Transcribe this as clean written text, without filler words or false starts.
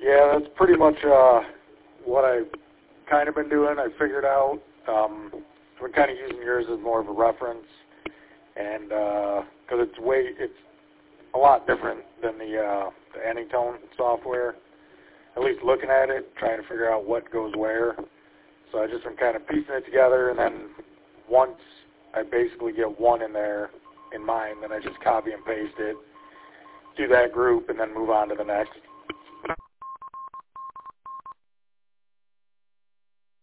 Yeah, that's pretty much what I've kind of been doing. I figured out. I've been kind of using yours as more of a reference, and because it's a lot different than the Anytone software. At least looking at it, trying to figure out what goes where. So I've just been kind of piecing it together, and then once I basically get one in there in mind, then I just copy and paste it, do that group, and then move on to the next.